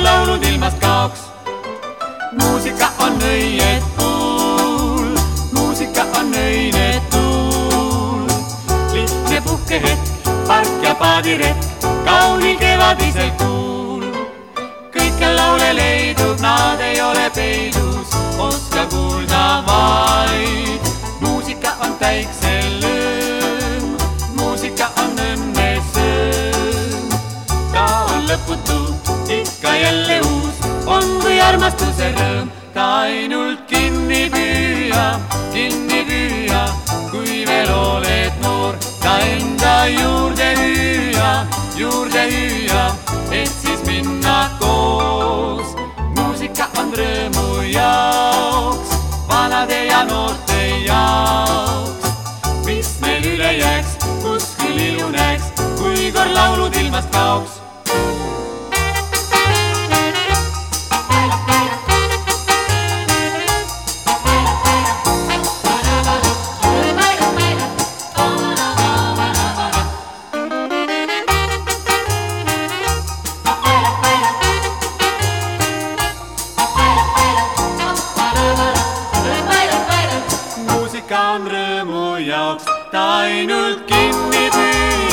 kord laulud ilmast kaoks. Muusika on õietuul, muusika on õine tuul. Lihtne puhkehetk, park ja paadiretk, kaunil kevadisel kuul. Kõikjal laule leidub, nad ei ole peidus, oska kuulda vaid. Muusika on päikselõõm, muusika on õnnesõõm. Ta on lõputu, ikka jälle uus, on kui armastuse rõõm. Ta ainult kinni püüa, kui veel oled noor. Ta enda juurde hüüa, et siis minna koos. Muusika on rõõmu jaoks, vanade ja noorte jaoks. Mis meil üle jääks, kus küll ilu näeks, kui kord laulud ilmast kaoks. Muusika on rõõmu jaoks, ta ainult kinni püüa.